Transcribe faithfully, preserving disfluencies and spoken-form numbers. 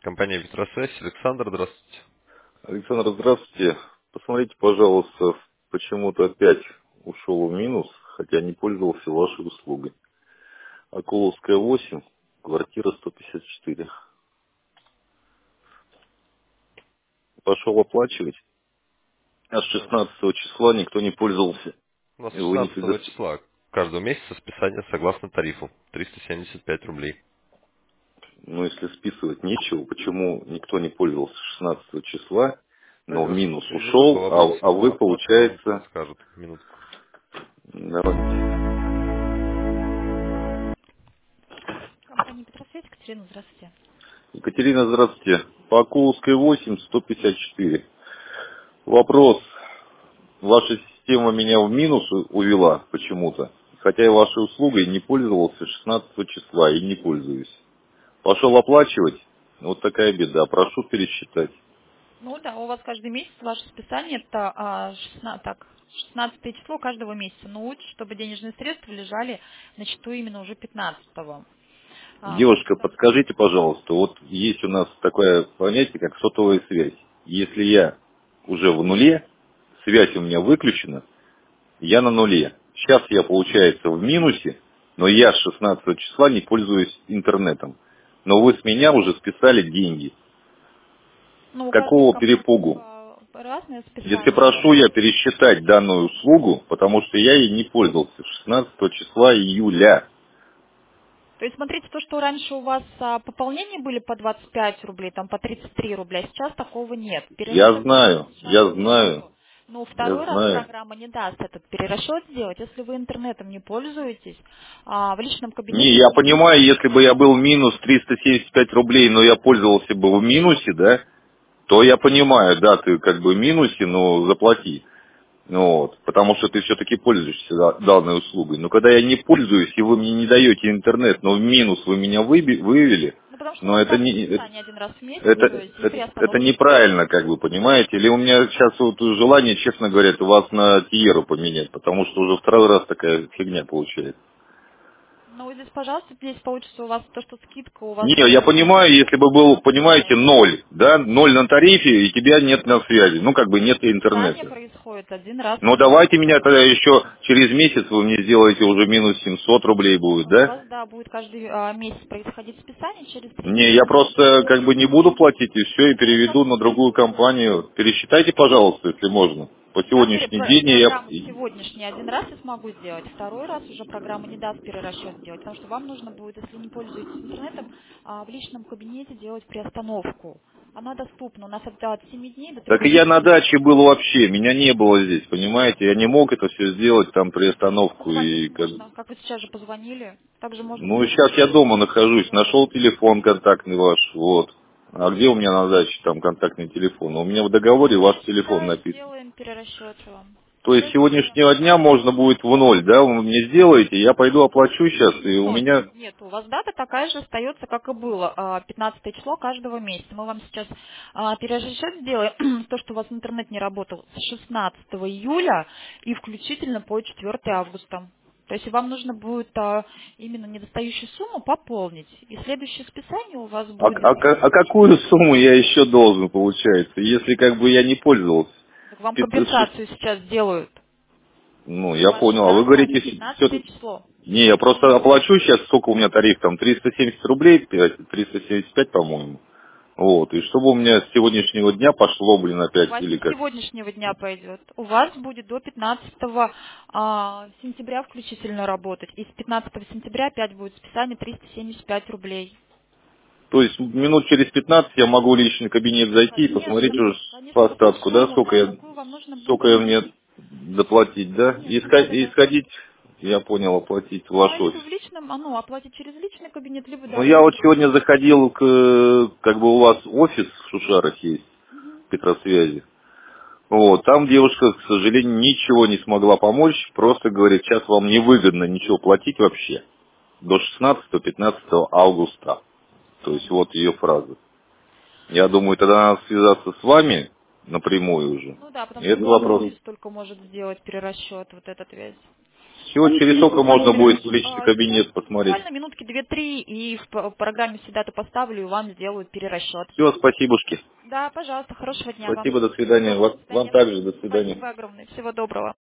Компания «Петросвязь». Александр, здравствуйте. Александр, здравствуйте. Посмотрите, пожалуйста, почему-то опять ушел в минус, хотя не пользовался вашей услугой. Окуловская восемь, квартира сто пятьдесят четыре. Пошел оплачивать, а с Так. шестнадцатого числа никто не пользовался. У нас И вы не шестнадцатого предоставили. числа каждого месяца списание согласно тарифу. триста семьдесят пять рублей. Ну, если списывать нечего, почему никто не пользовался шестнадцатого числа, но в Сейчас минус переведу по ушел, а, а вопросу вы, оплаты, вам получается, подскажут. Минутку. давайте. Компания «Петросвязь», Екатерина, здравствуйте. Екатерина, здравствуйте. По Окуловской восемь, сто пятьдесят четыре. Вопрос. Ваша система меня в минус у- увела почему-то, хотя я вашей услугой не пользовался шестнадцатого числа и не пользуюсь. Пошел оплачивать, вот такая беда, прошу пересчитать. Ну да, у вас каждый месяц ваше списание это а, шестнадцатое, так, шестнадцатое число каждого месяца. Но лучше, чтобы денежные средства лежали на счету именно уже пятнадцатого. А, потому Девушка, что подскажите, пожалуйста, вот есть у нас такое понятие, как сотовая связь. Если я уже в нуле, связь у меня выключена, я на нуле. Сейчас я, получается, в минусе, но я с шестнадцатого числа не пользуюсь интернетом. Но вы с меня уже списали деньги. ну, С у каждой какого компании перепугу? а, разное Если списание. прошу я пересчитать данную услугу, потому что я ей не пользовался шестнадцатого числа июля. То есть, смотрите, то, что раньше у вас а, пополнения были по двадцать пять рублей, там по тридцать три рубля, сейчас такого нет. Я Перерасчет сделать знаю, сейчас я знаю, нету. Но я второй раз знаю. программа не даст этот перерасчет сделать, если вы интернетом не пользуетесь. А, в личном Не, кабинете я будет... понимаю, если бы я был минус триста семьдесят пять рублей, но я пользовался бы в минусе, да, то я понимаю, да, ты как бы в минусе, но заплати. Ну вот, потому что ты все-таки пользуешься да- данной услугой. Но когда я не пользуюсь, и вы мне не даете интернет, но в минус вы меня выби- вывели, Ну, потому что у но вас это ставится не, это, списание один раз в месяц, то это, есть и при это, это остановке списания. неправильно, как бы, понимаете? Или у меня сейчас вот желание, честно говоря, это вас на Тиеру поменять, потому что уже второй раз такая фигня получается. Ну, здесь, пожалуйста, здесь получится у вас то, что скидка у вас Не, я будет понимаю, если бы был, девяносто понимаете, рублей. ноль, да, ноль на тарифе, и тебя нет на связи, ну, как бы нет Списание интернета. происходит один раз в Ну, месяц. давайте меня тогда еще через месяц вы мне сделаете уже минус семьсот рублей будет, Ну, у да? вас, да, будет каждый а, месяц происходить списание через триста Не, я семьдесят пять просто как рублей. бы не буду платить и все, и Ну, переведу как на другую компанию. Пересчитайте, пожалуйста, если можно. По там пере- сегодняшний про- день я... программу сегодняшний один раз я смогу сделать, второй раз уже программа не даст перерасчет сделать, потому что вам нужно будет, если не пользуетесь интернетом, а, в личном кабинете делать приостановку. Она доступна, у нас это от семи дней до Так трех и я на месяцев. даче был вообще, меня не было здесь, понимаете? Я не мог это все сделать, там, приостановку и Позвонить как... можно, как вы сейчас же позвонили, также можно Ну, сделать сейчас я дома приостановку через нахожусь, нашел приложение. телефон контактный ваш, вот. А где у меня на даче там контактный телефон? У меня в договоре ваш телефон Сейчас написан. сделаем перерасчет вам. То есть с Сейчас сделаем. сегодняшнего дня можно будет в ноль, да, вы мне сделаете, я пойду оплачу сейчас, и у Ноль. меня... Нет, у вас дата такая же остается, как и было, а, пятнадцатое число каждого месяца. Мы вам сейчас а, перерасчет сделаем, то, что у вас интернет не работал с шестнадцатого июля и включительно по четвёртое августа. То есть вам нужно будет а, именно недостающую сумму пополнить. И следующее списание у вас А, будет а ка- а какую сумму я еще должен, получается, если как бы я не пользовался? так вам Пят- шест- компенсацию сейчас сделают. Ну, я Ваша понял, а вы дата говорите, все... пятнадцатое число. Не, я просто оплачу сейчас, сколько у меня тариф, там, триста семьдесят рублей, пять, триста семьдесят пять, по-моему. Вот, и чтобы у меня с сегодняшнего дня пошло, блин, У опять, вас или не с как. сегодняшнего дня пойдет. У вас будет до пятнадцатого а, сентября включительно работать. И с пятнадцатого сентября опять будет списание триста семьдесят пять рублей. То есть минут через пятнадцать я могу в личный кабинет зайти и посмотреть Конечно, уже по конечно, какую остатку, да, сумму, сколько да, я, какую вам нужно будет сколько я мне внести. доплатить, да? И Конечно, да, исходить, да, и да. исходить, я понял, оплатить в Да, ваш либо офис. в личном, а ну, оплатить через личный кабинет, либо Ну, да, я либо вот другой. сегодня заходил к, э, как бы у вас офис в Шушарах есть, Мгм. Петросвязи. Вот, там девушка, к сожалению, ничего не смогла помочь, просто говорит, сейчас вам невыгодно ничего платить вообще до шестнадцатого-пятнадцатого августа. То есть вот ее фраза. Я думаю, тогда надо связаться с вами напрямую уже. Ну да, потому И что этот главный вопрос. офис только может сделать перерасчет вот этот весь. Все, через сколько можно будет в личный А, кабинет сейчас посмотреть? буквально минутки две-три, и в п- в программе всегда это поставлю, и вам сделают перерасчет. Все, спасибошки. Да, пожалуйста, хорошего дня вам. Спасибо, до свидания. Ага, до Вас- Вам свидания. также, до свидания. Спасибо огромное. Всего доброго.